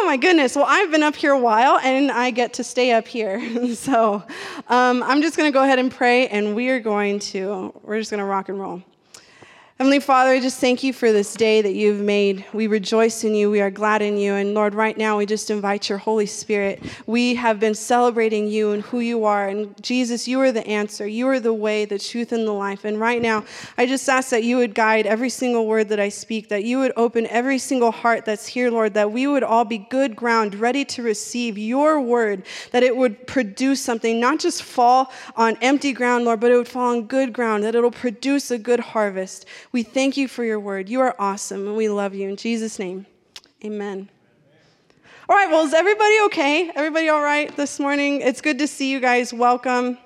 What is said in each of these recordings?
my goodness. Well, I've been up here a while, and I get to stay up here. So I'm just going to go ahead and pray, and we're just going to rock and roll. Heavenly Father, I just thank you for this day that you've made. We rejoice in you. We are glad in you. And Lord, right now, we just invite your Holy Spirit. We have been celebrating you and who you are. And Jesus, you are the answer. You are the way, the truth, and the life. And right now, I just ask that you would guide every single word that I speak, that you would open every single heart that's here, Lord, that we would all be good ground, ready to receive your word, that it would produce something, not just fall on empty ground, Lord, but it would fall on good ground, that it'll produce a good harvest. We thank you for your word. You are awesome, and we love you. In Jesus' name, amen. All right, well, is everybody okay? Everybody all right this morning? It's good to see you guys. Welcome.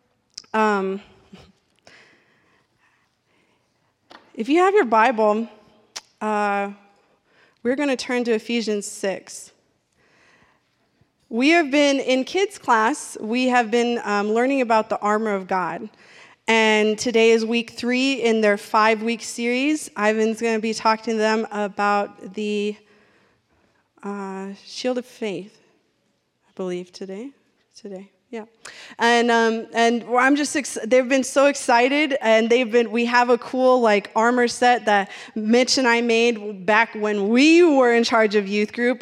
If you have your Bible, we're going to turn to Ephesians 6. We have been, in kids' class, we have been learning about the armor of God. And today is week 3 in their 5-week series. Ivan's going to be talking to them about the shield of faith, I believe, today. Yeah. And I'm just, they've been so excited, and we have a cool armor set that Mitch and I made back when we were in charge of youth group.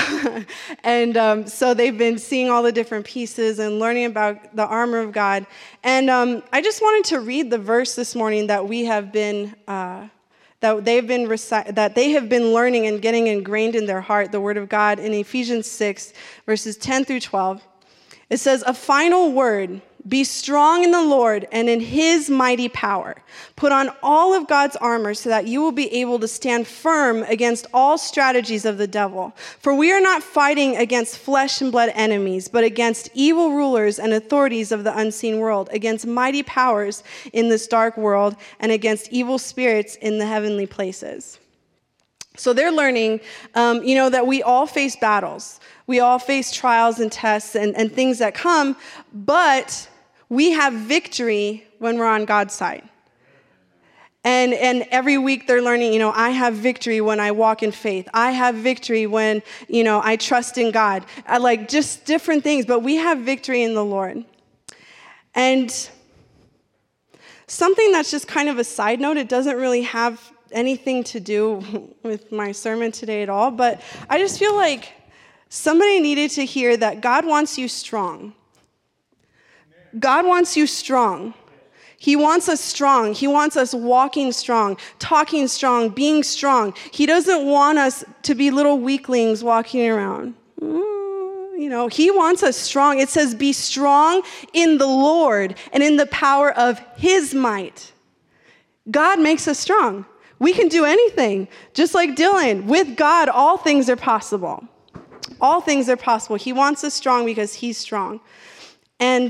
And so they've been seeing all the different pieces and learning about the armor of God. And I just wanted to read the verse this morning that we have been, that they have been learning and getting ingrained in their heart, the word of God, in Ephesians 6, verses 10 through 12. It says, "A final word, be strong in the Lord and in his mighty power. Put on all of God's armor so that you will be able to stand firm against all strategies of the devil. For we are not fighting against flesh and blood enemies, but against evil rulers and authorities of the unseen world, against mighty powers in this dark world, and against evil spirits in the heavenly places." So they're learning, that we all face battles. We all face trials and tests and things that come, but we have victory when we're on God's side. And every week they're learning, I have victory when I walk in faith. I have victory when, I trust in God. I like just different things, but we have victory in the Lord. And something that's just kind of a side note, it doesn't really have anything to do with my sermon today at all, but I just feel like somebody needed to hear that God wants you strong. God wants you strong. He wants us strong. He wants us walking strong, talking strong, being strong. He doesn't want us to be little weaklings walking around. He wants us strong. It says, be strong in the Lord and in the power of his might. God makes us strong. We can do anything. Just like Dylan, with God, all things are possible. All things are possible. He wants us strong because he's strong. And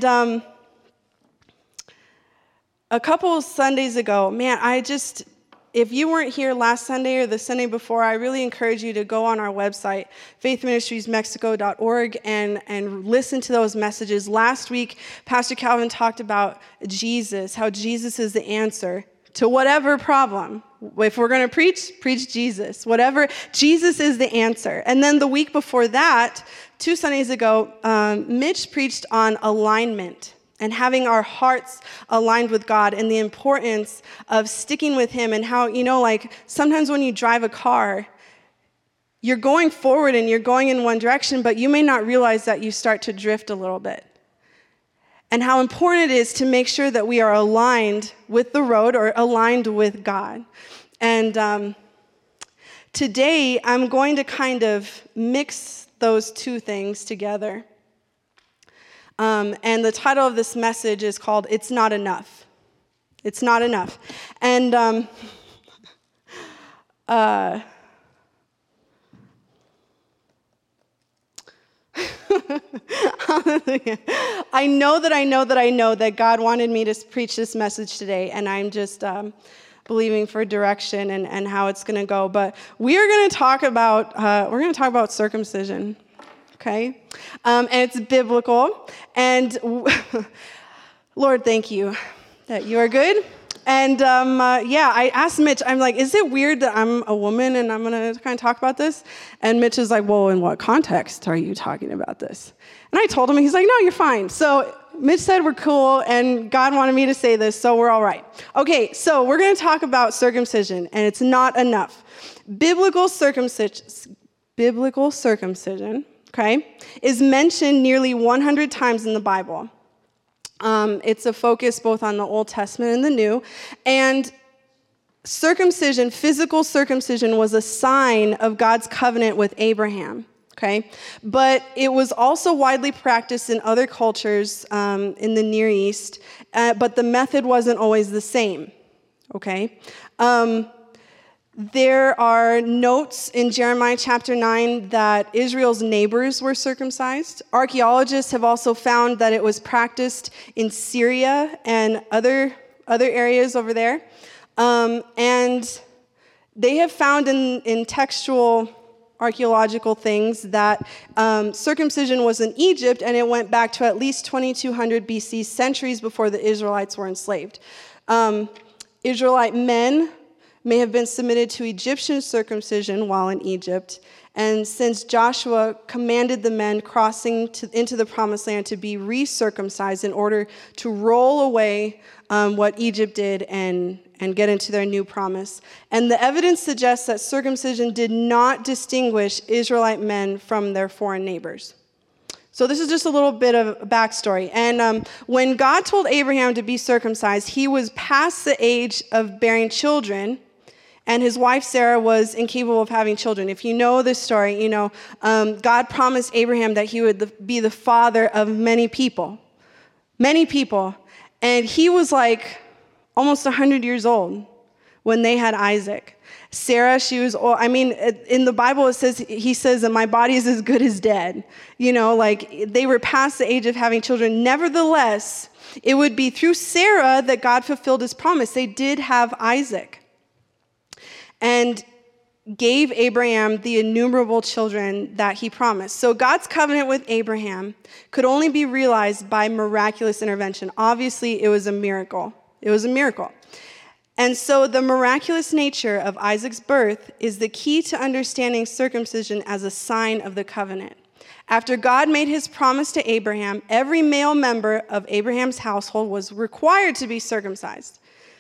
a couple of Sundays ago, if you weren't here last Sunday or the Sunday before, I really encourage you to go on our website, faithministriesmexico.org, and listen to those messages. Last week, Pastor Calvin talked about Jesus, how Jesus is the answer to whatever problem. If we're going to preach Jesus. Whatever, Jesus is the answer. And then the week before that, 2 Sundays ago, Mitch preached on alignment and having our hearts aligned with God and the importance of sticking with him, and how, sometimes when you drive a car, you're going forward and you're going in one direction, but you may not realize that you start to drift a little bit. And how important it is to make sure that we are aligned with the road or aligned with God. And today, I'm going to kind of mix those two things together. And the title of this message is called, It's Not Enough. It's Not Enough. And I know that God wanted me to preach this message today, and I'm just believing for direction and how it's going to go. But we are going to talk about circumcision, okay? And it's biblical. And Lord, thank you that you are good And I asked Mitch, I'm like, is it weird that I'm a woman and I'm going to kind of talk about this? And Mitch is like, well, in what context are you talking about this? And I told him, he's like, no, you're fine. So Mitch said we're cool, and God wanted me to say this, so we're all right. Okay, so we're going to talk about circumcision, and it's not enough. Biblical circumcision, okay, is mentioned nearly 100 times in the Bible. It's a focus both on the Old Testament and the New. And circumcision, physical circumcision, was a sign of God's covenant with Abraham. Okay, but it was also widely practiced in other cultures in the Near East, but the method wasn't always the same. Okay, there are notes in Jeremiah chapter 9 that Israel's neighbors were circumcised. Archaeologists have also found that it was practiced in Syria and other areas over there, and they have found in textual archaeological things that circumcision was in Egypt, and it went back to at least 2200 BC, centuries before the Israelites were enslaved. Israelite men may have been submitted to Egyptian circumcision while in Egypt, and since Joshua commanded the men crossing into the Promised Land to be recircumcised in order to roll away what Egypt did and get into their new promise. And the evidence suggests that circumcision did not distinguish Israelite men from their foreign neighbors. So this is just a little bit of backstory. And when God told Abraham to be circumcised, he was past the age of bearing children, and his wife Sarah was incapable of having children. If you know this story, you know God promised Abraham that he would be the father of many people. And he was like almost 100 years old when they had Isaac. Sarah, she was, in the Bible he says that my body is as good as dead. You know, like they were past the age of having children. Nevertheless, it would be through Sarah that God fulfilled his promise. They did have Isaac and gave Abraham the innumerable children that he promised. So God's covenant with Abraham could only be realized by miraculous intervention. Obviously, it was a miracle. It was a miracle. And so the miraculous nature of Isaac's birth is the key to understanding circumcision as a sign of the covenant. After God made his promise to Abraham, every male member of Abraham's household was required to be circumcised.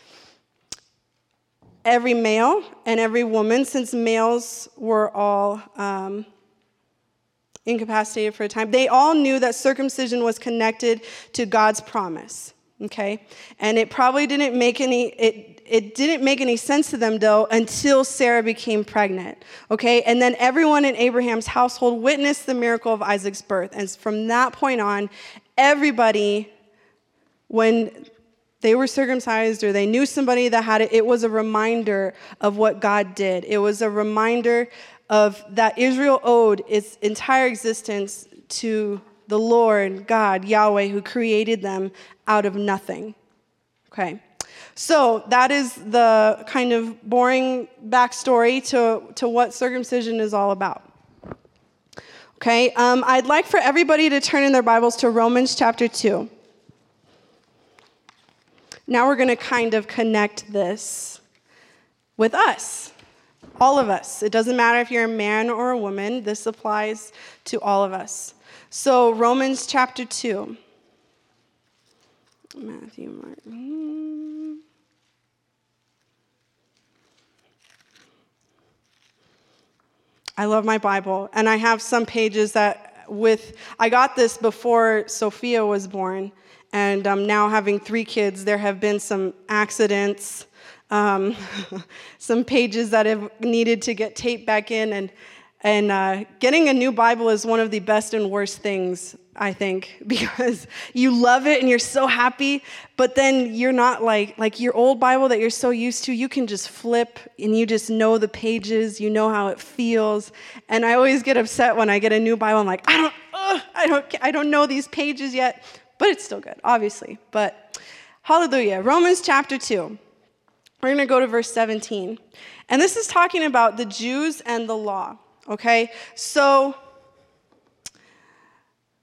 Every male and every woman, since males were all incapacitated for a time, they all knew that circumcision was connected to God's promise. Okay, and it probably didn't make any sense to them though until Sarah became pregnant. Okay, and then everyone in Abraham's household witnessed the miracle of Isaac's birth, and from that point on, everybody, when they were circumcised or they knew somebody that had it, it was a reminder of what God did. It was a reminder of that Israel owed its entire existence to the Lord, God, Yahweh, who created them out of nothing. Okay, so that is the kind of boring backstory to what circumcision is all about. Okay, I'd like for everybody to turn in their Bibles to Romans chapter 2. Now we're going to kind of connect this with us, all of us. It doesn't matter if you're a man or a woman. This applies to all of us. So Romans chapter 2. Matthew, Mark. I love my Bible, and I have some pages I got this before Sophia was born, and now having 3 kids, there have been some accidents, some pages that have needed to get taped back in, and getting a new Bible is one of the best and worst things, I think, because you love it and you're so happy, but then you're not like your old Bible that you're so used to, you can just flip and you just know the pages, you know how it feels. And I always get upset when I get a new Bible. I'm like, I don't know these pages yet, but it's still good, obviously. But hallelujah. Romans chapter 2. We're going to go to verse 17. And this is talking about the Jews and the law. Okay? So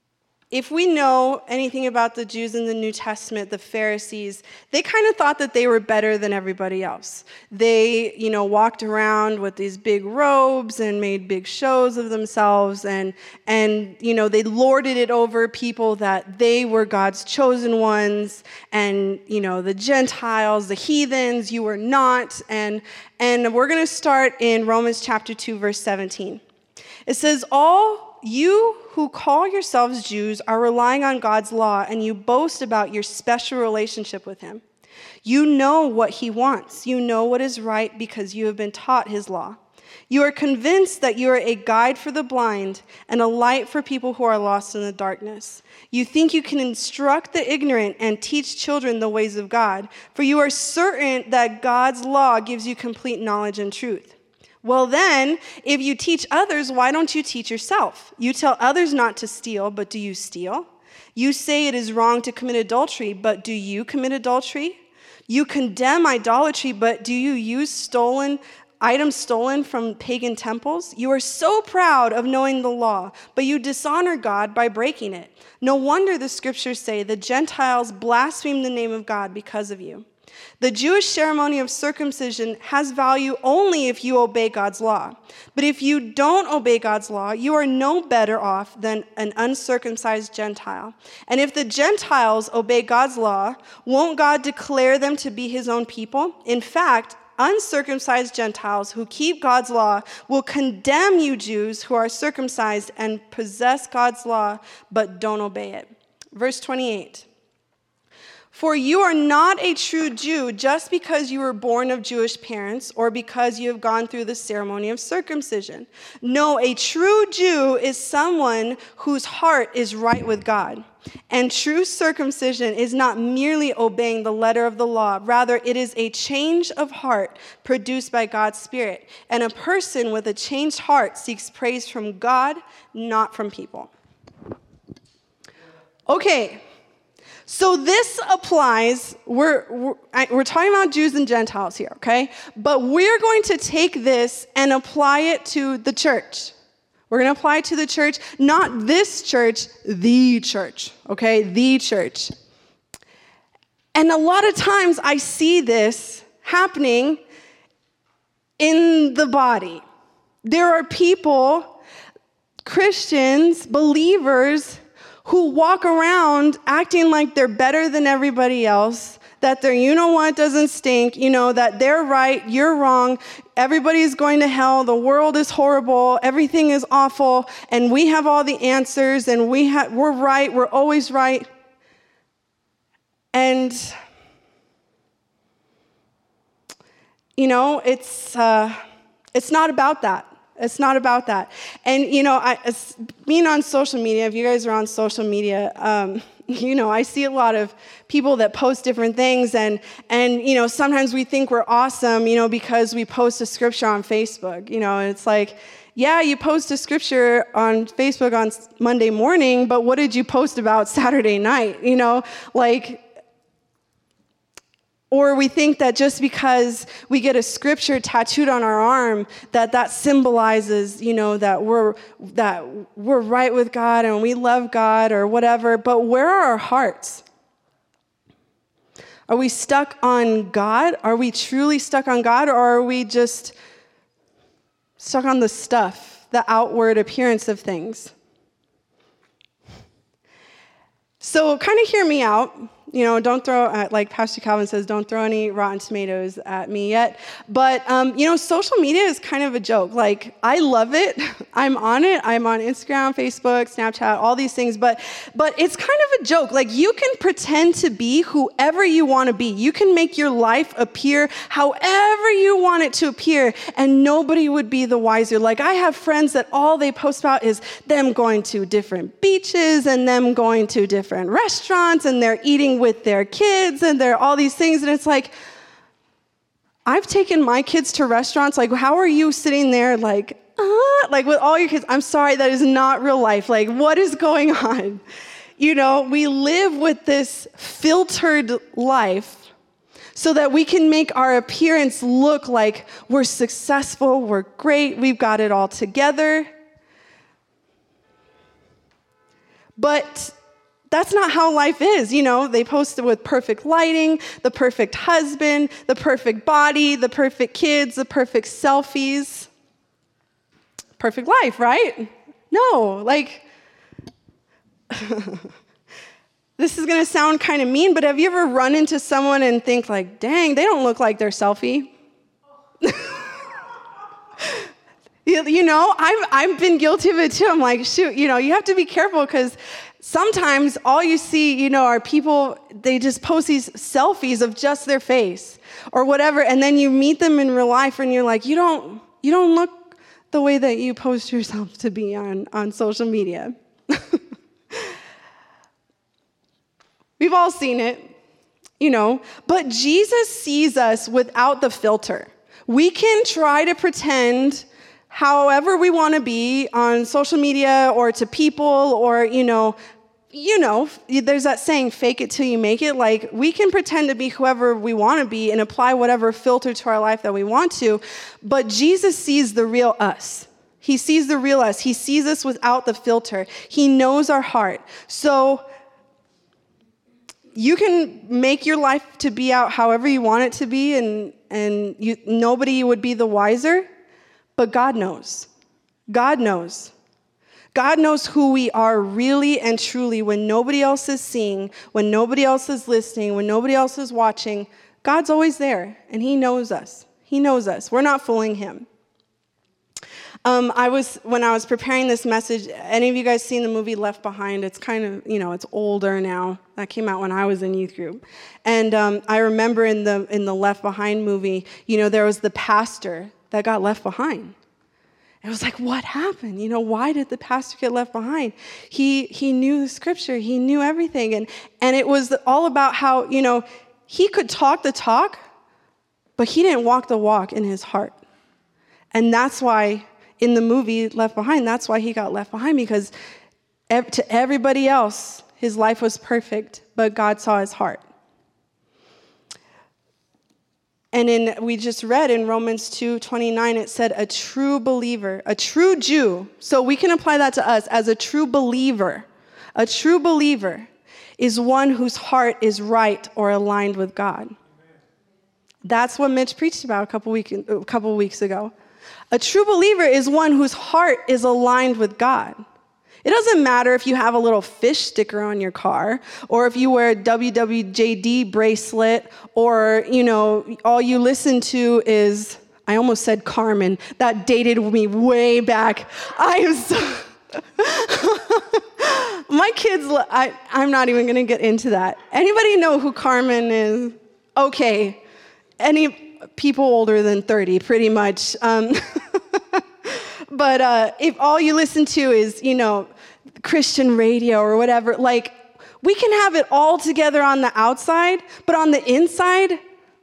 if we know anything about the Jews in the New Testament, the Pharisees, they kind of thought that they were better than everybody else. They, walked around with these big robes and made big shows of themselves, and they lorded it over people that they were God's chosen ones, and, the Gentiles, the heathens, you were not. And we're going to start in Romans chapter 2, verse 17. It says, all you who call yourselves Jews are relying on God's law, and you boast about your special relationship with him. You know what he wants. You know what is right because you have been taught his law. You are convinced that you are a guide for the blind and a light for people who are lost in the darkness. You think you can instruct the ignorant and teach children the ways of God, for you are certain that God's law gives you complete knowledge and truth. Well then, if you teach others, why don't you teach yourself? You tell others not to steal, but do you steal? You say it is wrong to commit adultery, but do you commit adultery? You condemn idolatry, but do you use items stolen from pagan temples? You are so proud of knowing the law, but you dishonor God by breaking it. No wonder the scriptures say the Gentiles blaspheme the name of God because of you. The Jewish ceremony of circumcision has value only if you obey God's law. But if you don't obey God's law, you are no better off than an uncircumcised Gentile. And if the Gentiles obey God's law, won't God declare them to be his own people? In fact, uncircumcised Gentiles who keep God's law will condemn you Jews who are circumcised and possess God's law but don't obey it. Verse 28. For you are not a true Jew just because you were born of Jewish parents or because you have gone through the ceremony of circumcision. No, a true Jew is someone whose heart is right with God. And true circumcision is not merely obeying the letter of the law. Rather, it is a change of heart produced by God's Spirit. And a person with a changed heart seeks praise from God, not from people. Okay. So this applies, we're talking about Jews and Gentiles here, okay? But we're going to take this and apply it to the church. We're going to apply it to the church, not this church, the church, okay? The church. And a lot of times I see this happening in the body. There are people, Christians, believers, who walk around acting like they're better than everybody else, that they're, doesn't stink, that they're right, you're wrong, everybody's going to hell, the world is horrible, everything is awful, and we have all the answers, and we're right, we're always right. And, it's not about that. It's not about that. And, being on social media, if you guys are on social media, I see a lot of people that post different things. And sometimes we think we're awesome, because we post a scripture on Facebook. It's like, yeah, you post a scripture on Facebook on Monday morning, but what did you post about Saturday night? Or we think that just because we get a scripture tattooed on our arm, that symbolizes, that we're right with God and we love God or whatever. But where are our hearts? Are we stuck on God? Are we truly stuck on God? Or are we just stuck on the stuff, the outward appearance of things? So kind of hear me out. Don't throw, like Pastor Calvin says, don't throw any rotten tomatoes at me yet. But, social media is kind of a joke. Like, I love it. I'm on it. I'm on Instagram, Facebook, Snapchat, all these things. But it's kind of a joke. Like, you can pretend to be whoever you want to be. You can make your life appear however you want it to appear, and nobody would be the wiser. Like, I have friends that all they post about is them going to different beaches and them going to different restaurants, and they're eating with their kids, and they're all these things, and it's like, I've taken my kids to restaurants. Like, how are you sitting there like with all your kids? I'm sorry, that is not real life. Like, what is going on? We live with this filtered life so that we can make our appearance look like we're successful, we're great, we've got it all together. But That's not how life is. You know, they post it with perfect lighting, the perfect husband, the perfect body, the perfect kids, the perfect selfies. Perfect life, right? No, like, this is going to sound kind of mean, but have you ever run into someone and think like, dang, they don't look like their selfie? You know, I've been guilty of it too. I'm like, shoot, you know, you have to be careful because sometimes all you see, you know, are people, they just post these selfies of just their face or whatever, and then you meet them in real life and you're like, you don't look the way that you post yourself to be on social media. We've all seen it, you know, but Jesus sees us without the filter. We can try to pretend however we want to be on social media or to people or, you know, there's that saying, fake it till you make it. Like, we can pretend to be whoever we want to be and apply whatever filter to our life that we want to, but Jesus sees the real us. He sees the real us. He sees us without the filter. He knows our heart. So you can make your life to be out however you want it to be, and nobody would be the wiser, but God knows. God knows. God knows who we are really and truly when nobody else is seeing, when nobody else is listening, when nobody else is watching. God's always there, and He knows us. He knows us. We're not fooling Him. When I was preparing this message, any of you guys seen the movie Left Behind? It's kind of, you know, it's older now. That came out when I was in youth group. And I remember in the Left Behind movie, you know, there was the pastor that got left behind. It was like, what happened? You know, why did the pastor get left behind? He knew the scripture. He knew everything. And it was all about how, you know, he could talk the talk, but he didn't walk the walk in his heart. And that's why in the movie Left Behind, that's why he got left behind, because to everybody else, his life was perfect, but God saw his heart. And we just read in Romans 2:29, it said a true believer, a true Jew. So we can apply that to us as a true believer. A true believer is one whose heart is right or aligned with God. That's what Mitch preached about a couple weeks ago. A true believer is one whose heart is aligned with God. It doesn't matter if you have a little fish sticker on your car, or if you wear a WWJD bracelet, or, you know, all you listen to is, I almost said Carmen. That dated me way back. I am so... My kids, I'm not even going to get into that. Anybody know who Carmen is? Okay. Any people older than 30, pretty much. But if all you listen to is, you know, Christian radio or whatever, like, we can have it all together on the outside, but on the inside,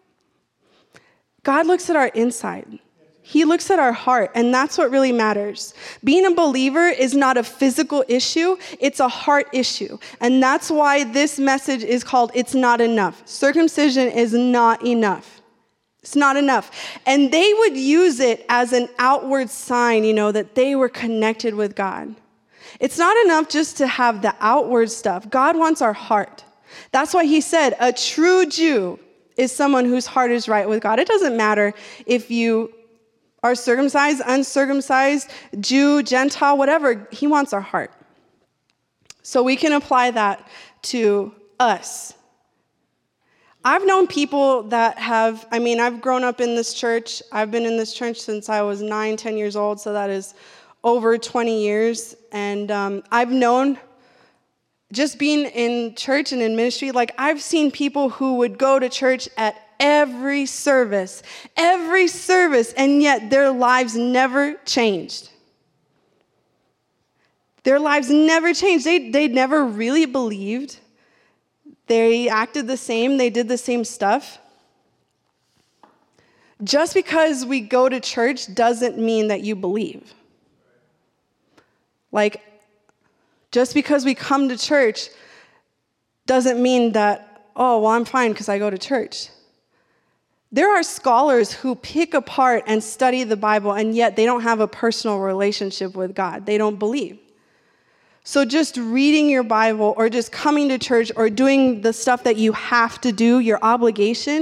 God looks at our inside. He looks at our heart, and that's what really matters. Being a believer is not a physical issue, it's a heart issue. And that's why this message is called It's Not Enough. Circumcision is not enough. It's not enough. And they would use it as an outward sign, you know, that they were connected with God. It's not enough just to have the outward stuff. God wants our heart. That's why he said a true Jew is someone whose heart is right with God. It doesn't matter if you are circumcised, uncircumcised, Jew, Gentile, whatever. He wants our heart. So we can apply that to us. I've known people that have, I've grown up in this church. I've been in this church since I was 9, 10 years old, so that is over 20 years. And I've known, just being in church and in ministry, like, I've seen people who would go to church at every service, and yet their lives never changed. Their lives never changed. They never really believed. They acted the same. They did the same stuff. Just because we go to church doesn't mean that you believe. Like, just because we come to church doesn't mean that, oh, well, I'm fine because I go to church. There are scholars who pick apart and study the Bible, and yet they don't have a personal relationship with God. They don't believe. So just reading your Bible or just coming to church or doing the stuff that you have to do, your obligation,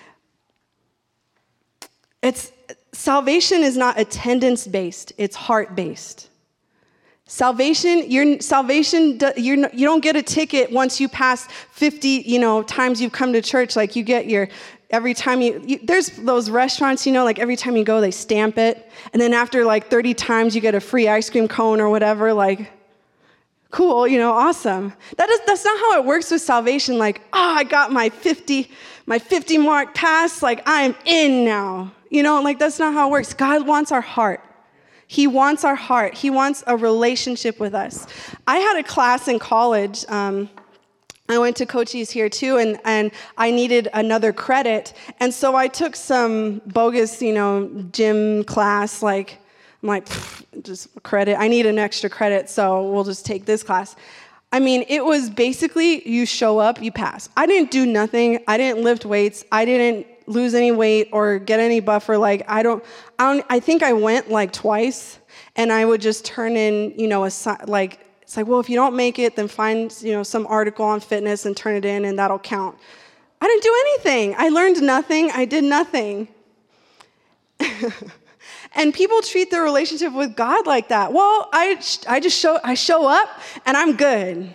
salvation is not attendance-based, it's heart-based. Salvation, you don't get a ticket once you pass 50, times you've come to church. Like you get every time there's those restaurants, like every time you go, they stamp it. And then after like 30 times, you get a free ice cream cone or whatever, like, cool, awesome. That's not how it works with salvation. Like, I got my 50 mark pass, like I'm in now. That's not how it works. God wants our heart. He wants our heart. He wants a relationship with us. I had a class in college. I went to Cochise here too, and I needed another credit. And so I took some bogus, gym class. I'm like, just credit. I need an extra credit, so we'll just take this class. I mean, it was basically you show up, you pass. I didn't do nothing. I didn't lift weights. I didn't lose any weight or get any buffer. I think I went twice, and I would just turn in, it's like, well, if you don't make it, then find, some article on fitness and turn it in, and that'll count. I didn't do anything. I learned nothing. I did nothing. And people treat their relationship with God like that. Well, I show up and I'm good.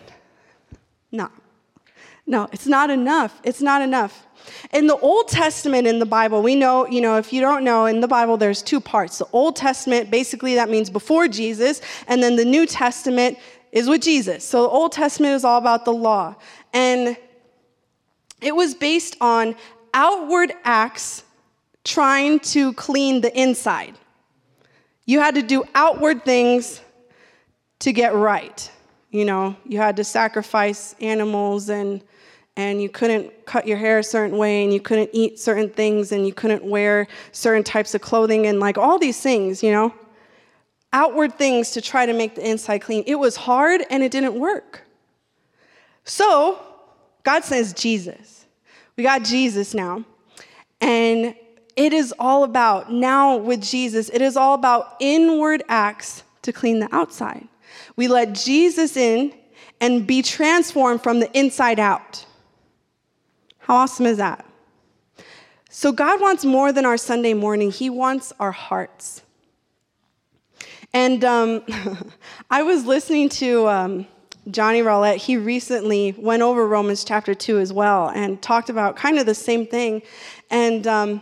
No, it's not enough. It's not enough. In the Old Testament in the Bible, we know, if you don't know, in the Bible there's two parts. The Old Testament, basically that means before Jesus, and then the New Testament is with Jesus. So the Old Testament is all about the law. And it was based on outward acts trying to clean the inside. You had to do outward things to get right. You had to sacrifice animals, and you couldn't cut your hair a certain way, and you couldn't eat certain things, and you couldn't wear certain types of clothing, and all these things, outward things to try to make the inside clean. It was hard, and it didn't work. So God sends Jesus. We got Jesus now, and it is all about, now with Jesus, it is all about inward acts to clean the outside. We let Jesus in and be transformed from the inside out. How awesome is that? So God wants more than our Sunday morning. He wants our hearts. And I was listening to Johnny Rowlett. He recently went over Romans chapter 2 as well and talked about kind of the same thing. And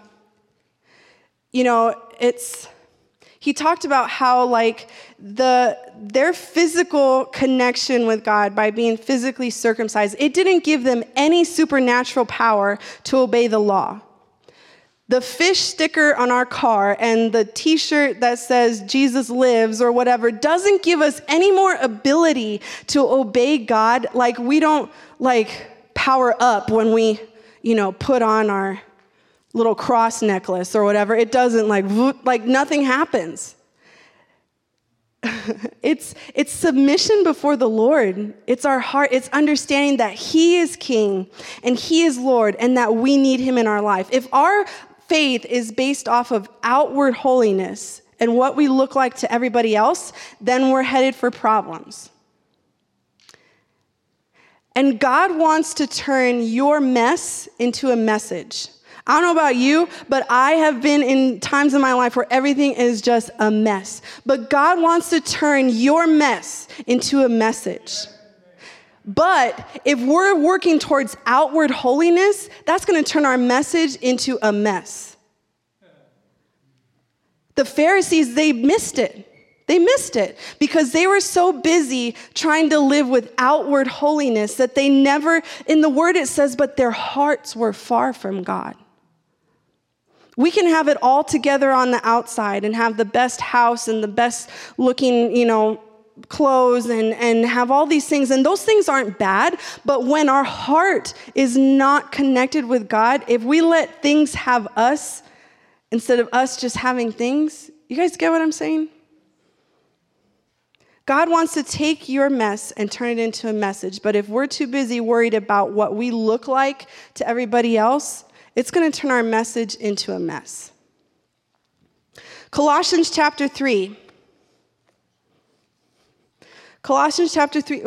he talked about how their physical connection with God by being physically circumcised, it didn't give them any supernatural power to obey the law. The fish sticker on our car and the t-shirt that says Jesus lives or whatever doesn't give us any more ability to obey God. We don't power up when we, put on our little cross necklace or whatever. It doesn't nothing happens. It's submission before the Lord. It's our heart. It's understanding that He is King and He is Lord and that we need Him in our life. If our faith is based off of outward holiness and what we look like to everybody else, then we're headed for problems. And God wants to turn your mess into a message. I don't know about you, but I have been in times in my life where everything is just a mess. But God wants to turn your mess into a message. But if we're working towards outward holiness, that's going to turn our message into a mess. The Pharisees, they missed it. They missed it because they were so busy trying to live with outward holiness that they never, in the word it says, but their hearts were far from God. We can have it all together on the outside and have the best house and the best looking, clothes and have all these things. And those things aren't bad. But when our heart is not connected with God, if we let things have us instead of us just having things, you guys get what I'm saying? God wants to take your mess and turn it into a message. But if we're too busy worried about what we look like to everybody else, it's going to turn our message into a mess. Colossians chapter 3. Colossians chapter 3,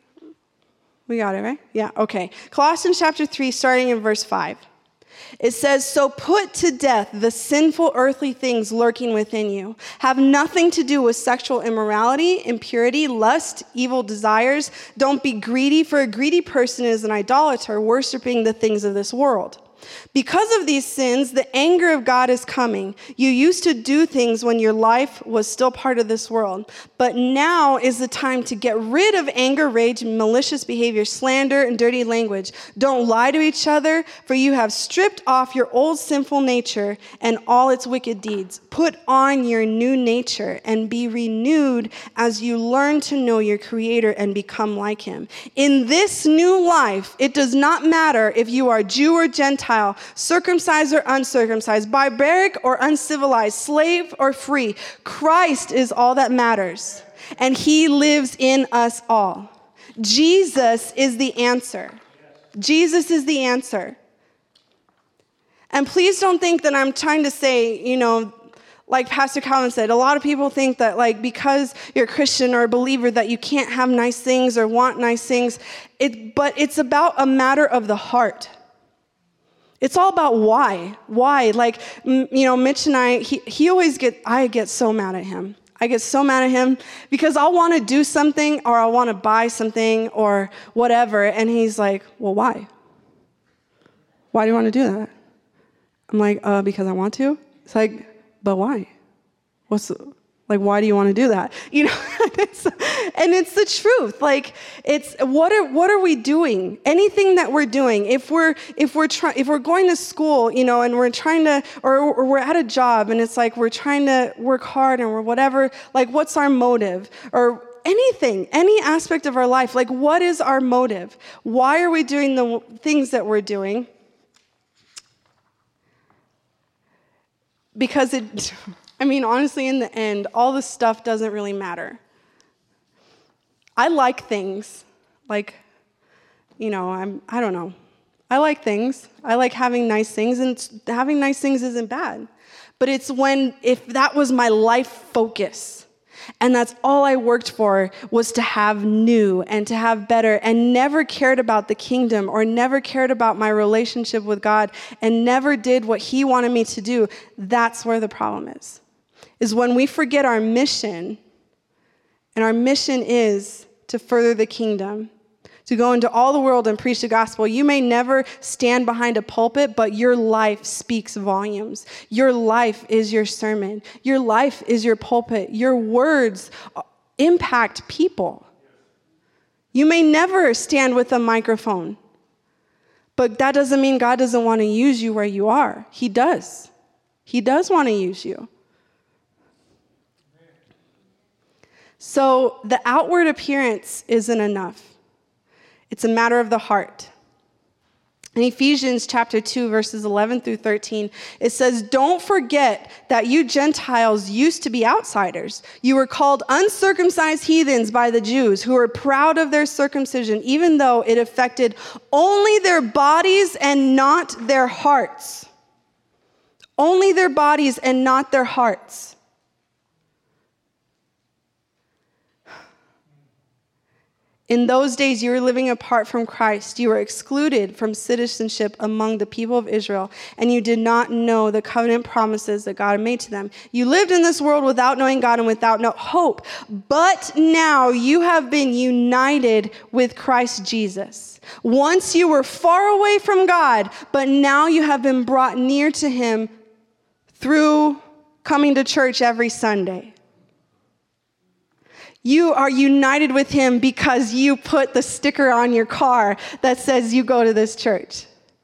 we got it, right? Yeah, okay. Colossians chapter 3, starting in verse 5. It says, so put to death the sinful earthly things lurking within you. Have nothing to do with sexual immorality, impurity, lust, evil desires. Don't be greedy, for a greedy person is an idolater, worshiping the things of this world. Because of these sins, the anger of God is coming. You used to do things when your life was still part of this world. But now is the time to get rid of anger, rage, malicious behavior, slander, and dirty language. Don't lie to each other, for you have stripped off your old sinful nature and all its wicked deeds. Put on your new nature and be renewed as you learn to know your Creator and become like Him. In this new life, it does not matter if you are Jew or Gentile, circumcised or uncircumcised, barbaric or uncivilized, slave or free. Christ is all that matters, and He lives in us all. Jesus is the answer. Jesus is the answer. And please don't think that I'm trying to say, like Pastor Calvin said, a lot of people think that because you're a Christian or a believer that you can't have nice things or want nice things. But it's about a matter of the heart. It's all about why. Why? Mitch and I get so mad at him. I get so mad at him because I'll want to do something or I want to buy something or whatever. And he's like, well, why? Why do you want to do that? I'm like, because I want to. It's like, but why? Why do you want to do that? And it's the truth. It's what are we doing? Anything that we're doing, if we're going to school, and we're trying to, or we're at a job, and it's like we're trying to work hard, and we're whatever. What's our motive? Or anything, any aspect of our life. What is our motive? Why are we doing the things that we're doing? Because honestly, in the end, all this stuff doesn't really matter. I like things. I don't know. I like things. I like having nice things, and having nice things isn't bad. But it's if that was my life focus, and that's all I worked for was to have new and to have better, and never cared about the kingdom or never cared about my relationship with God and never did what He wanted me to do, that's where the problem is when we forget our mission, and our mission is to further the kingdom, to go into all the world and preach the gospel. You may never stand behind a pulpit, but your life speaks volumes. Your life is your sermon. Your life is your pulpit. Your words impact people. You may never stand with a microphone, but that doesn't mean God doesn't want to use you where you are. He does. He does want to use you. So the outward appearance isn't enough. It's a matter of the heart. In Ephesians chapter 2, verses 11 through 13, it says, don't forget that you Gentiles used to be outsiders. You were called uncircumcised heathens by the Jews, who were proud of their circumcision, even though it affected only their bodies and not their hearts. Only their bodies and not their hearts. In those days, you were living apart from Christ. You were excluded from citizenship among the people of Israel, and you did not know the covenant promises that God had made to them. You lived in this world without knowing God and without no hope. But now you have been united with Christ Jesus. Once you were far away from God, but now you have been brought near to Him through coming to church every Sunday. You are united with Him because you put the sticker on your car that says you go to this church.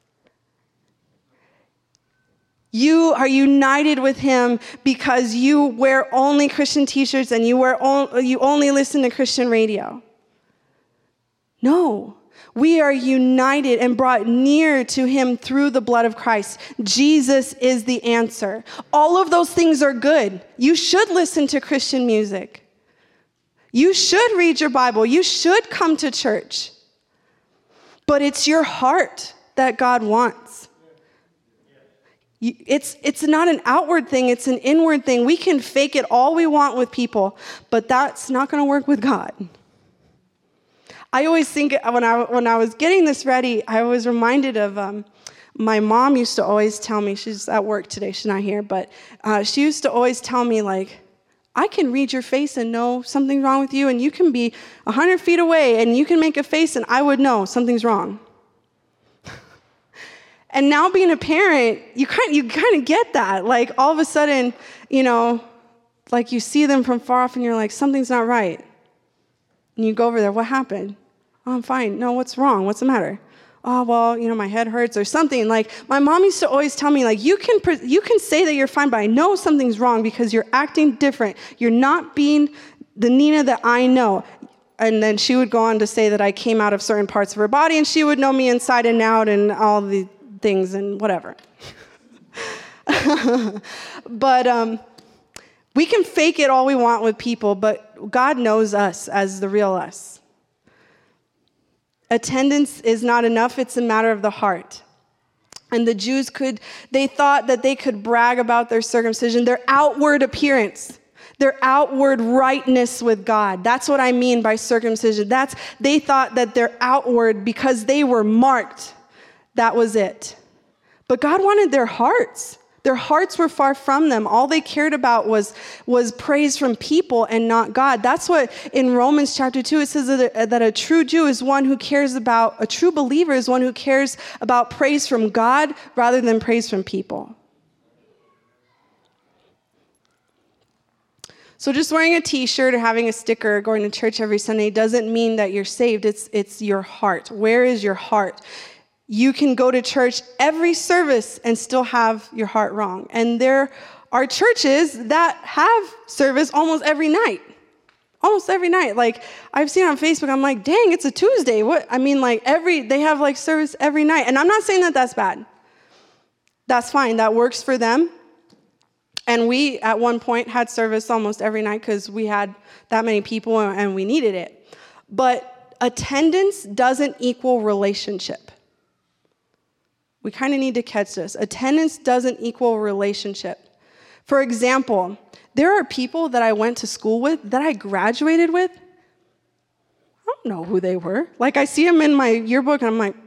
You are united with Him because you wear only Christian t-shirts and you only listen to Christian radio. No, we are united and brought near to Him through the blood of Christ. Jesus is the answer. All of those things are good. You should listen to Christian music. You should read your Bible. You should come to church. But it's your heart that God wants. It's not an outward thing. It's an inward thing. We can fake it all we want with people, but that's not going to work with God. I always think when I was getting this ready, I was reminded of my mom used to always tell me, she's at work today, she's not here, but she used to always tell me, like, I can read your face and know something's wrong with you, and you can be 100 feet away, and you can make a face, and I would know something's wrong. And now being a parent, you kind of get that. Like, all of a sudden, like you see them from far off, and you're like, something's not right. And you go over there, what happened? Oh, I'm fine. No, what's wrong? What's the matter? Oh, well, my head hurts or something. Like, my mom used to always tell me, like, you can say that you're fine, but I know something's wrong because you're acting different. You're not being the Nina that I know. And then she would go on to say that I came out of certain parts of her body, and she would know me inside and out and all the things and whatever. But we can fake it all we want with people, but God knows us as the real us. Attendance is not enough. It's a matter of the heart. And the Jews they thought that they could brag about their circumcision, their outward appearance, their outward rightness with God. That's what I mean by circumcision. They thought that their outward, because they were marked, that was it. But God wanted their hearts. Their hearts were far from them. All they cared about was praise from people and not God. That's what in Romans chapter 2, it says that a true Jew is one who cares about, a true believer is one who cares about praise from God rather than praise from people. So just wearing a t-shirt or having a sticker or going to church every Sunday doesn't mean that you're saved. It's your heart. Where is your heart? You can go to church every service and still have your heart wrong. And there are churches that have service almost every night. Almost every night. Like, I've seen on Facebook, I'm like, dang, it's a Tuesday. What? I mean, like, they have like service every night. And I'm not saying that that's bad. That's fine. That works for them. And we, at one point, had service almost every night because we had that many people and we needed it. But attendance doesn't equal relationship. We kind of need to catch this. Attendance doesn't equal relationship. For example, there are people that I went to school with, that I graduated with. I don't know who they were. Like, I see them in my yearbook, and I'm like,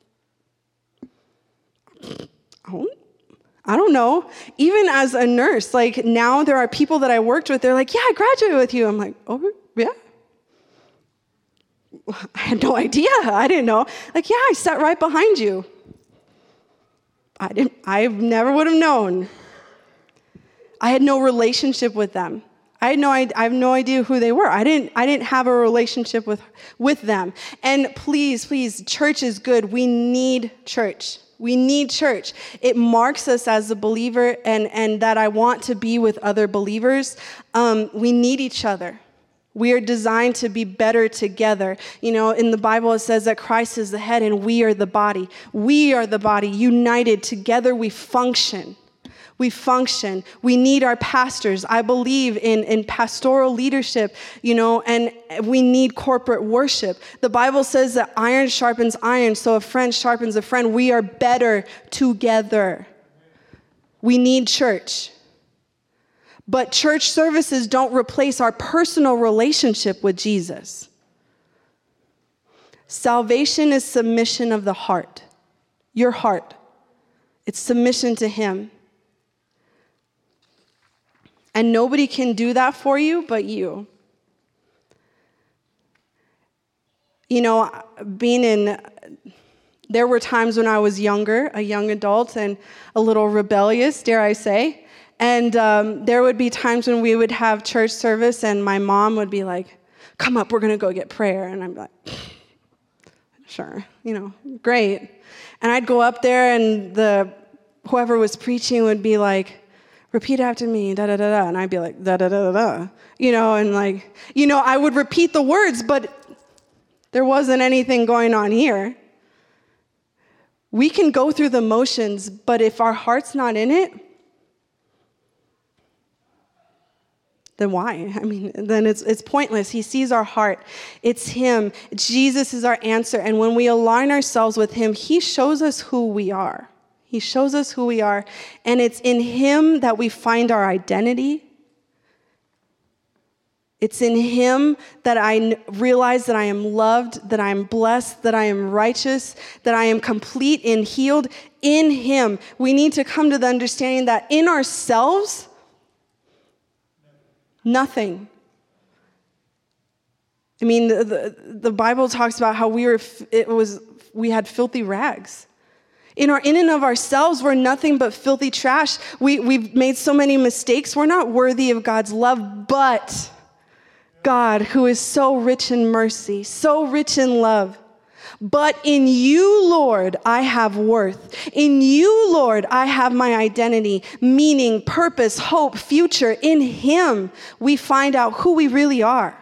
I don't know. Even as a nurse, like, now there are people that I worked with, they're like, yeah, I graduated with you. I'm like, oh, yeah? I had no idea. I didn't know. Like, yeah, I sat right behind you. I never would have known. I had no relationship with them. I have no idea who they were. I didn't have a relationship with them. And please, church is good. We need church. We need church. It marks us as a believer and that I want to be with other believers. We need each other. We are designed to be better together. In the Bible, it says that Christ is the head and we are the body. We are the body, united. Together we function. We function. We need our pastors. I believe in pastoral leadership, and we need corporate worship. The Bible says that iron sharpens iron, so a friend sharpens a friend. We are better together. We need church. But church services don't replace our personal relationship with Jesus. Salvation is submission of the heart. Your heart. It's submission to Him. And nobody can do that for you but you. There were times when I was younger, a young adult, and a little rebellious, dare I say. And there would be times when we would have church service and my mom would be like, come up, we're going to go get prayer. And I'm like, sure, great. And I'd go up there and whoever was preaching would be like, repeat after me, da-da-da-da. And I'd be like, da-da-da-da-da. I would repeat the words, but there wasn't anything going on here. We can go through the motions, but if our heart's not in it, then why? Then it's pointless. He sees our heart. It's Him. Jesus is our answer. And when we align ourselves with Him, He shows us who we are. He shows us who we are. And it's in Him that we find our identity. It's in him that I realize that I am loved, that I am blessed, that I am righteous, that I am complete and healed in him. We need to come to the understanding that in ourselves, nothing. I mean, the Bible talks about how we had filthy rags. In and of ourselves, we're nothing but filthy trash. We've made so many mistakes. We're not worthy of God's love, but God, who is so rich in mercy, so rich in love. But in you, Lord, I have worth. In you, Lord, I have my identity, meaning, purpose, hope, future. In him, we find out who we really are.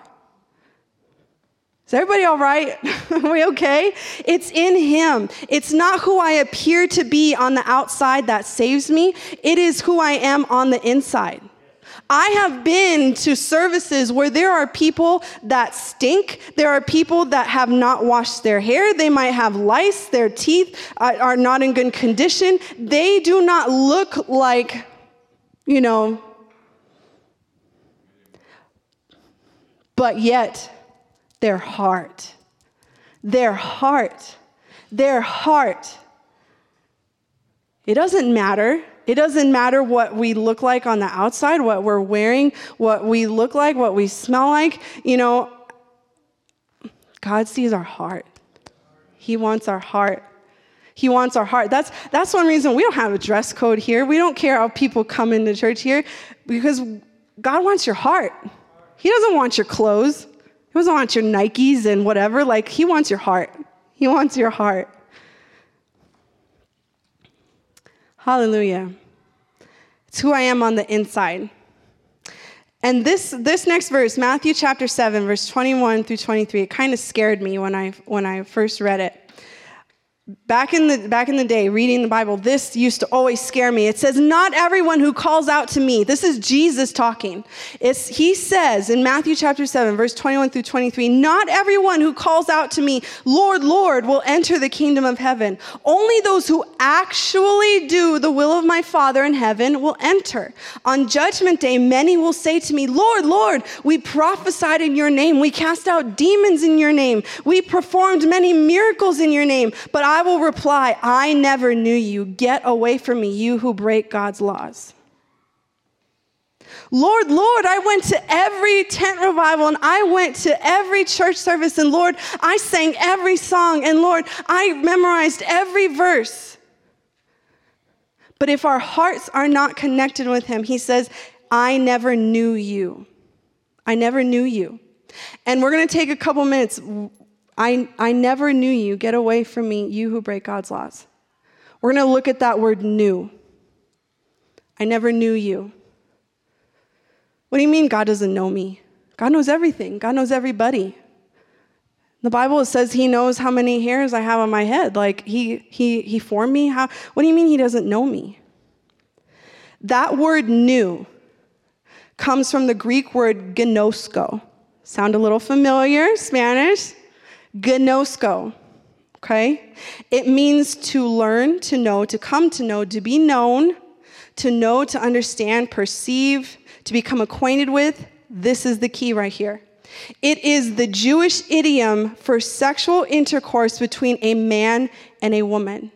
Is everybody all right? Are we okay? It's in him. It's not who I appear to be on the outside that saves me. It is who I am on the inside. I have been to services where there are people that stink. There are people that have not washed their hair. They might have lice. Their teeth are not in good condition. They do not look like, but yet their heart. It doesn't matter. It doesn't matter what we look like on the outside, what we're wearing, what we look like, what we smell like. God sees our heart. He wants our heart. He wants our heart. That's one reason we don't have a dress code here. We don't care how people come into church here, because God wants your heart. He doesn't want your clothes. He doesn't want your Nikes and whatever. He wants your heart. He wants your heart. Hallelujah. It's who I am on the inside. And this next verse, Matthew chapter 7, verse 21 through 23, it kind of scared me when I first read it. Back in the day, reading the Bible, this used to always scare me. It says, not everyone who calls out to me. This is Jesus talking. He says in Matthew chapter 7, verse 21 through 23, not everyone who calls out to me, Lord, Lord, will enter the kingdom of heaven. Only those who actually do the will of my Father in heaven will enter. On judgment day, many will say to me, Lord, Lord, we prophesied in your name. We cast out demons in your name. We performed many miracles in your name. But I will reply, I never knew you. Get away from me, you who break God's laws. Lord, Lord, I went to every tent revival and I went to every church service, and Lord, I sang every song, and Lord, I memorized every verse. But if our hearts are not connected with him, he says, I never knew you. I never knew you. And we're going to take a couple minutes. I never knew you. Get away from me, you who break God's laws. We're going to look at that word knew. I never knew you. What do you mean God doesn't know me? God knows everything. God knows everybody. The Bible says he knows how many hairs I have on my head. He formed me. What do you mean he doesn't know me? That word knew comes from the Greek word gnosko. Sound a little familiar, Spanish? Gnosko, okay? It means to learn, to know, to come to know, to be known, to know, to understand, perceive, to become acquainted with. This is the key right here. It is the Jewish idiom for sexual intercourse between a man and a woman.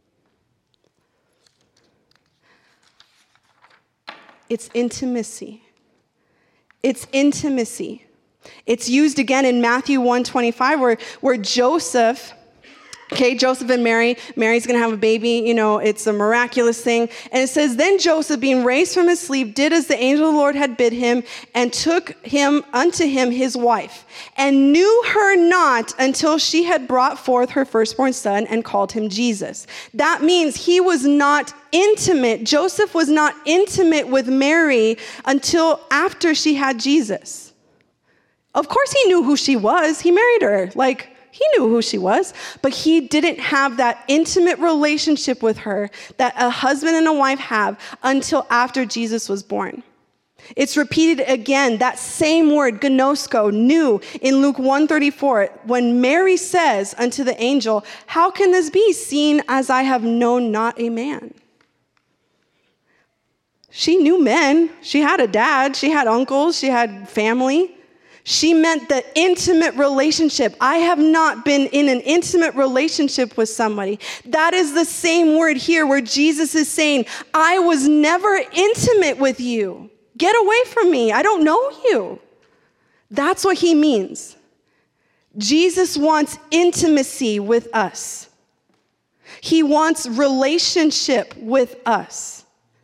It's intimacy. It's intimacy. It's used again in Matthew 1:25 where Joseph and Mary's going to have a baby, it's a miraculous thing. And it says, then Joseph, being raised from his sleep, did as the angel of the Lord had bid him, and took him unto him his wife, and knew her not until she had brought forth her firstborn son, and called him Jesus. That means he was not intimate. Joseph was not intimate with Mary until after she had Jesus. Of course he knew who she was. He married her. He knew who she was, but he didn't have that intimate relationship with her that a husband and a wife have until after Jesus was born. It's repeated again, that same word, gnosko, knew, in Luke 1:34, when Mary says unto the angel, how can this be, seeing as I have known not a man? She knew men. She had a dad. She had uncles. She had family. She meant the intimate relationship. I have not been in an intimate relationship with somebody. That is the same word here where Jesus is saying, I was never intimate with you. Get away from me. I don't know you. That's what he means. Jesus wants intimacy with us. He wants relationship with us.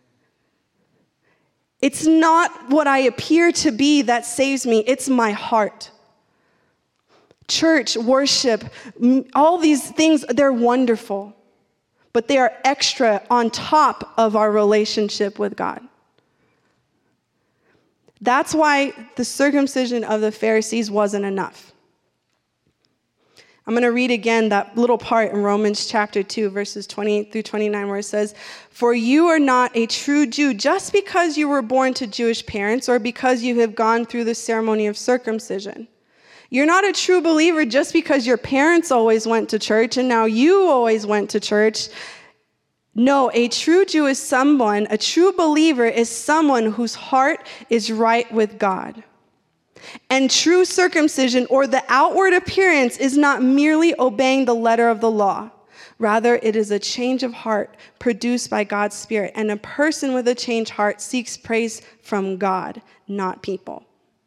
It's not what I appear to be that saves me. It's my heart. Church, worship, all these things, they're wonderful. But they are extra on top of our relationship with God. That's why the circumcision of the Pharisees wasn't enough. I'm going to read again that little part in Romans chapter 2, verses 28 through 29, where it says, "For you are not a true Jew just because you were born to Jewish parents or because you have gone through the ceremony of circumcision. You're not a true believer just because your parents always went to church and now you always went to church. No, a true Jew is someone, a true believer is someone whose heart is right with God. And true circumcision, or the outward appearance, is not merely obeying the letter of the law. Rather, it is a change of heart produced by God's Spirit. And a person with a changed heart seeks praise from God, not people."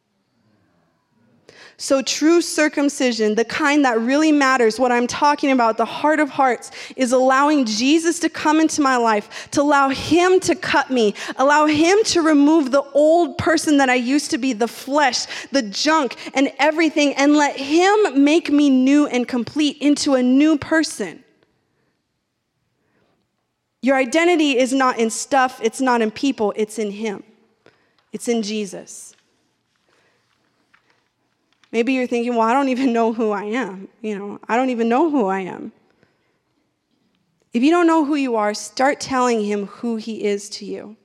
So true circumcision, the kind that really matters, what I'm talking about, the heart of hearts, is allowing Jesus to come into my life, to allow him to cut me, allow him to remove the old person that I used to be, the flesh, the junk, and everything, and let him make me new and complete into a new person. Your identity is not in stuff, it's not in people, it's in him. It's in Jesus. Maybe you're thinking, well, I don't even know who I am. I don't even know who I am. If you don't know who you are, start telling him who he is to you.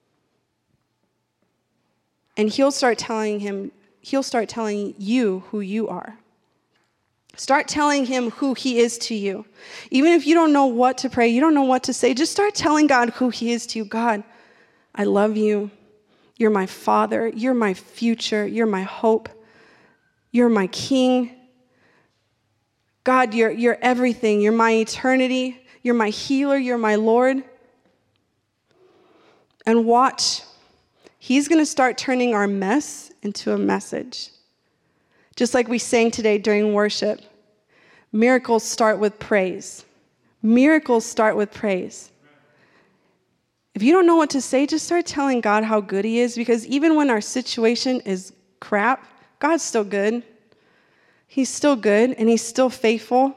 And he'll start telling you who you are. Start telling him who he is to you. Even if you don't know what to pray, you don't know what to say, just start telling God who he is to you. God, I love you. You're my Father. You're my future. You're my hope. You're my King. God, you're everything. You're my eternity. You're my healer. You're my Lord. And watch, he's going to start turning our mess into a message. Just like we sang today during worship. Miracles start with praise. Miracles start with praise. If you don't know what to say, just start telling God how good he is, because even when our situation is crap, God's still good. He's still good, and he's still faithful.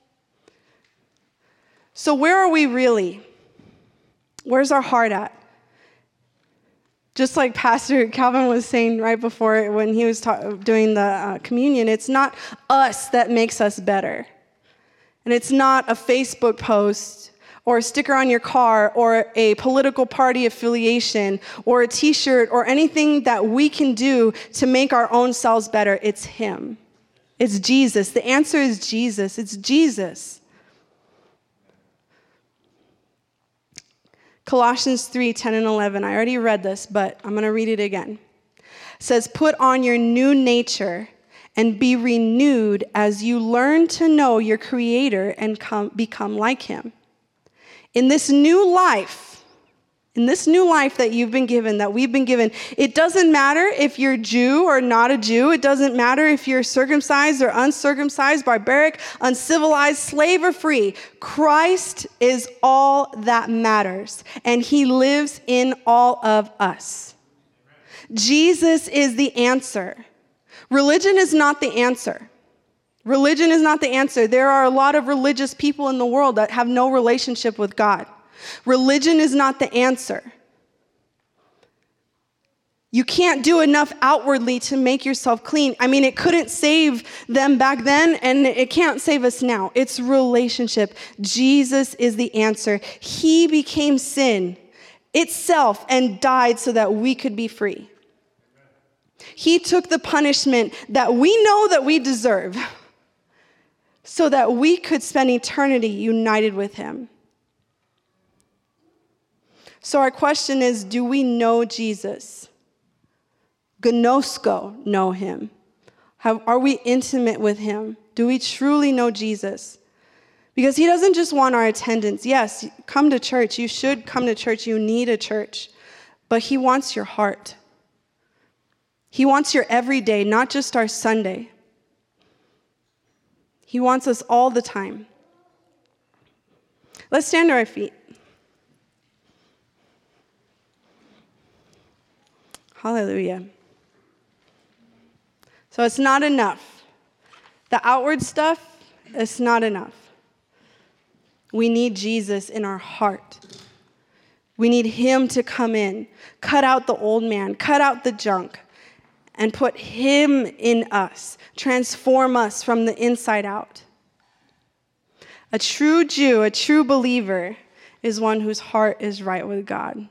So where are we really? Where's our heart at? Just like Pastor Calvin was saying right before when he was doing the communion, it's not us that makes us better. And it's not a Facebook post or a sticker on your car, or a political party affiliation, or a t-shirt, or anything that we can do to make our own selves better. It's him. It's Jesus. The answer is Jesus. It's Jesus. Colossians 3:10 and 11. I already read this, but I'm going to read it again. It says, "Put on your new nature and be renewed as you learn to know your Creator and become like him." In this new life that you've been given, that we've been given, it doesn't matter if you're Jew or not a Jew. It doesn't matter if you're circumcised or uncircumcised, barbaric, uncivilized, slave or free. Christ is all that matters, and he lives in all of us. Jesus is the answer. Religion is not the answer. Religion is not the answer. There are a lot of religious people in the world that have no relationship with God. Religion is not the answer. You can't do enough outwardly to make yourself clean. I mean, it couldn't save them back then, and it can't save us now. It's relationship. Jesus is the answer. He became sin itself and died so that we could be free. He took the punishment that we know that we deserve, so that we could spend eternity united with him. So our question is, do we know Jesus? Gnosko, know him. Are we intimate with him? Do we truly know Jesus? Because he doesn't just want our attendance. Yes, come to church. You should come to church. You need a church. But he wants your heart. He wants your everyday, not just our Sunday. He wants us all the time. Let's stand to our feet. Hallelujah. So it's not enough. The outward stuff, it's not enough. We need Jesus in our heart. We need him to come in, cut out the old man, cut out the junk, and put him in us, transform us from the inside out. A true Jew, a true believer, is one whose heart is right with God.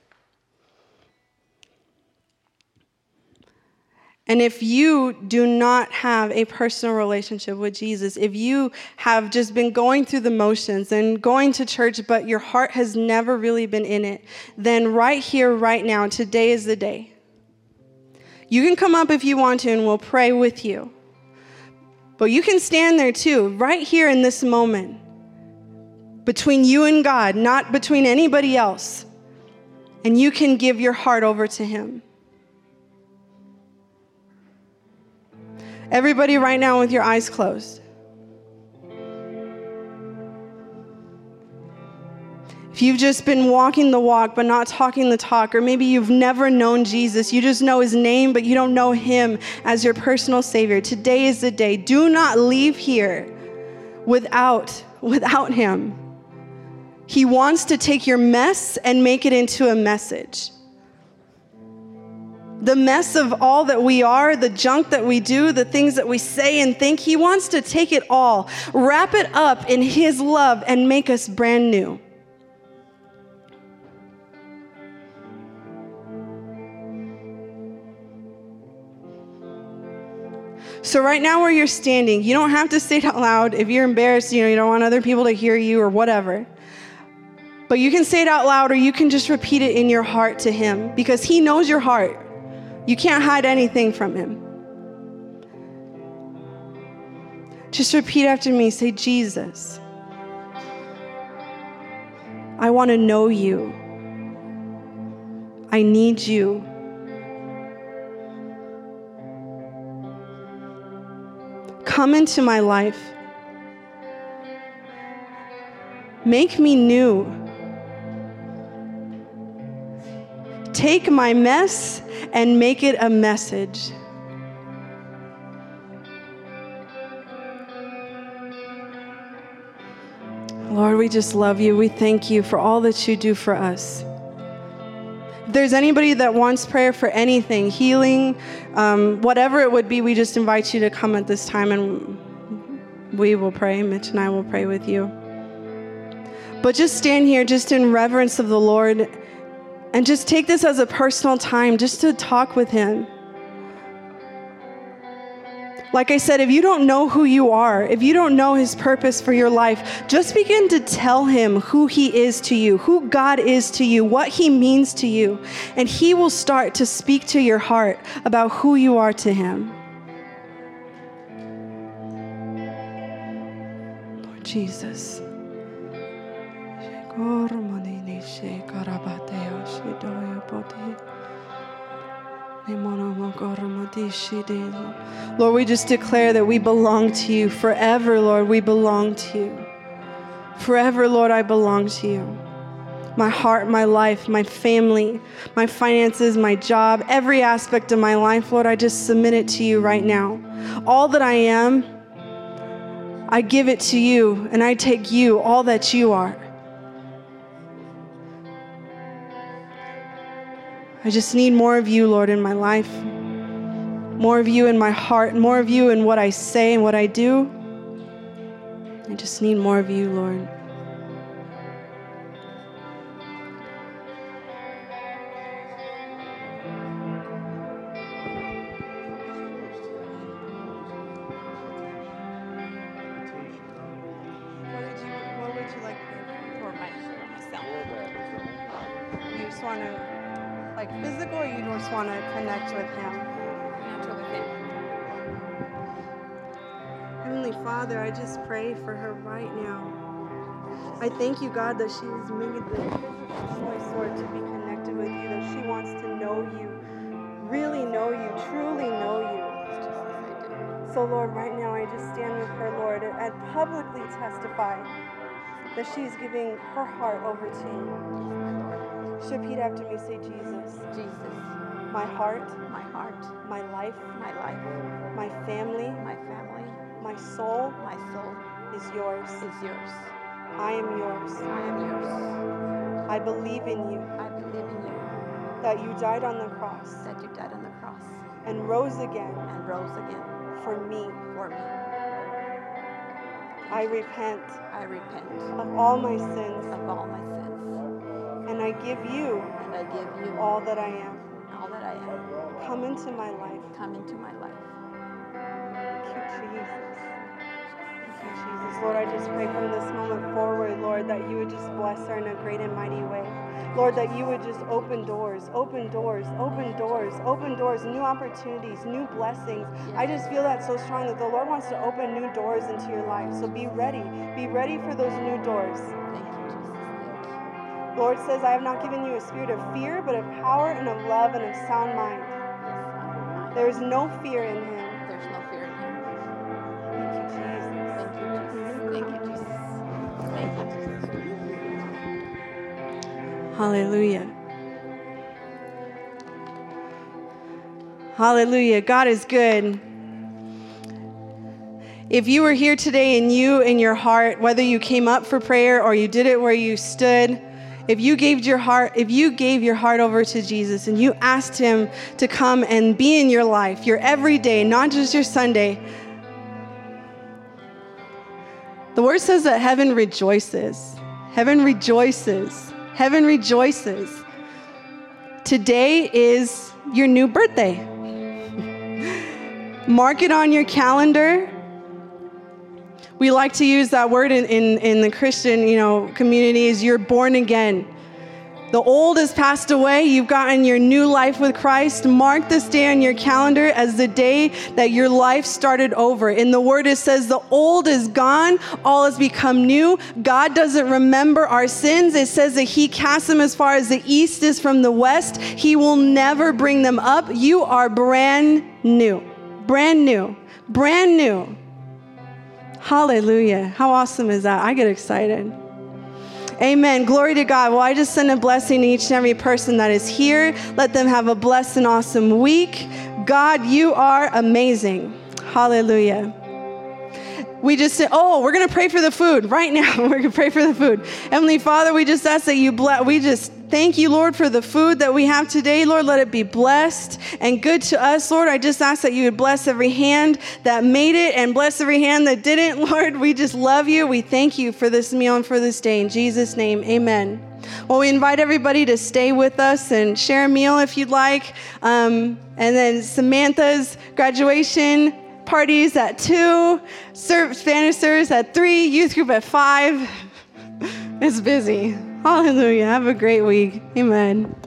And if you do not have a personal relationship with Jesus, if you have just been going through the motions and going to church, but your heart has never really been in it, then right here, right now, today is the day. You can come up if you want to, and we'll pray with you. But you can stand there too, right here in this moment, between you and God, not between anybody else. And you can give your heart over to him. Everybody right now with your eyes closed. If you've just been walking the walk but not talking the talk, or maybe you've never known Jesus, you just know his name but you don't know him as your personal Savior, today is the day. Do not leave here without him. He wants to take your mess and make it into a message. The mess of all that we are, the junk that we do, the things that we say and think, he wants to take it all, wrap it up in his love, and make us brand new. So right now where you're standing, you don't have to say it out loud. If you're embarrassed, you don't want other people to hear you or whatever. But you can say it out loud, or you can just repeat it in your heart to him, because he knows your heart. You can't hide anything from him. Just repeat after me. Say, Jesus, I want to know you. I need you. Come into my life. Make me new. Take my mess and make it a message. Lord, we just love you. We thank you for all that you do for us. If there's anybody that wants prayer for anything, healing, whatever it would be, we just invite you to come at this time and we will pray. Mitch and I will pray with you. But just stand here just in reverence of the Lord. And just take this as a personal time just to talk with him. Like I said, if you don't know who you are, if you don't know his purpose for your life, just begin to tell him who he is to you, who God is to you, what he means to you. And he will start to speak to your heart about who you are to him. Lord Jesus. Lord, we just declare that we belong to you forever, Lord. We belong to you. Forever, Lord, I belong to you. My heart, my life, my family, my finances, my job, every aspect of my life, Lord, I just submit it to you right now. All that I am, I give it to you, and I take you, all that you are. I just need more of you, Lord, in my life. More of you in my heart. More of you in what I say and what I do. I just need more of you, Lord. What would you like For myself. You just want to, like, physical, or you just want to connect with him? Not with him. Father, I just pray for her right now. I thank you, God, that she has made the choice, Lord, to be connected with you, that she wants to know you, really know you, truly know you. So, Lord, right now I just stand with her, Lord, and publicly testify that she's giving her heart over to you. She'll repeat after me, say, Jesus. Jesus. My heart. My heart. My life. My life. My family. My family. My soul. My soul. Is yours. Is yours. I am yours. I am yours. I believe in you. I believe in you. That you died on the cross. That you died on the cross. And rose again. And rose again. For me. For me. I repent. I repent. Of all my sins. Of all my sins. And I give you. And I give you. All that I am. All that I am. Come into my life. Come into my life. Thank you, Jesus. Thank you, Jesus. Lord, I just pray from this moment forward, Lord, that you would just bless her in a great and mighty way. Lord, that you would just open doors, open doors, open doors, open doors, new opportunities, new blessings. I just feel that so strong that the Lord wants to open new doors into your life. So be ready. Be ready for those new doors. Thank you, Jesus. Thank you. Lord says, I have not given you a spirit of fear, but of power and of love and of sound mind. There is no fear in him. There's no fear in him. Thank you, Jesus. Thank you, Jesus. Thank you, Jesus. Hallelujah. Hallelujah. God is good. If you were here today and you in your heart, whether you came up for prayer or you did it where you stood, if you gave your heart over to Jesus and you asked him to come and be in your life, your everyday, not just your Sunday, the word says that heaven rejoices. Heaven rejoices. Heaven rejoices. Today is your new birthday. Mark it on your calendar. We like to use that word in the Christian, community is you're born again. The old has passed away. You've gotten your new life with Christ. Mark this day on your calendar as the day that your life started over. In the word, it says the old is gone. All has become new. God doesn't remember our sins. It says that he casts them as far as the east is from the west. He will never bring them up. You are brand new. Brand new. Brand new. Hallelujah. How awesome is that? I get excited. Amen. Glory to God. Well, I just send a blessing to each and every person that is here. Let them have a blessed and awesome week. God, you are amazing. Hallelujah. We just said, we're going to pray for the food right now. We're going to pray for the food. Heavenly Father, we just ask that you we just thank you, Lord, for the food that we have today. Lord, let it be blessed and good to us. Lord, I just ask that you would bless every hand that made it and bless every hand that didn't. Lord, we just love you. We thank you for this meal and for this day. In Jesus' name, amen. Well, we invite everybody to stay with us and share a meal if you'd like. And then Samantha's graduation parties at 2, Spanish service at 3, youth group at 5. It's busy. Hallelujah. Have a great week. Amen.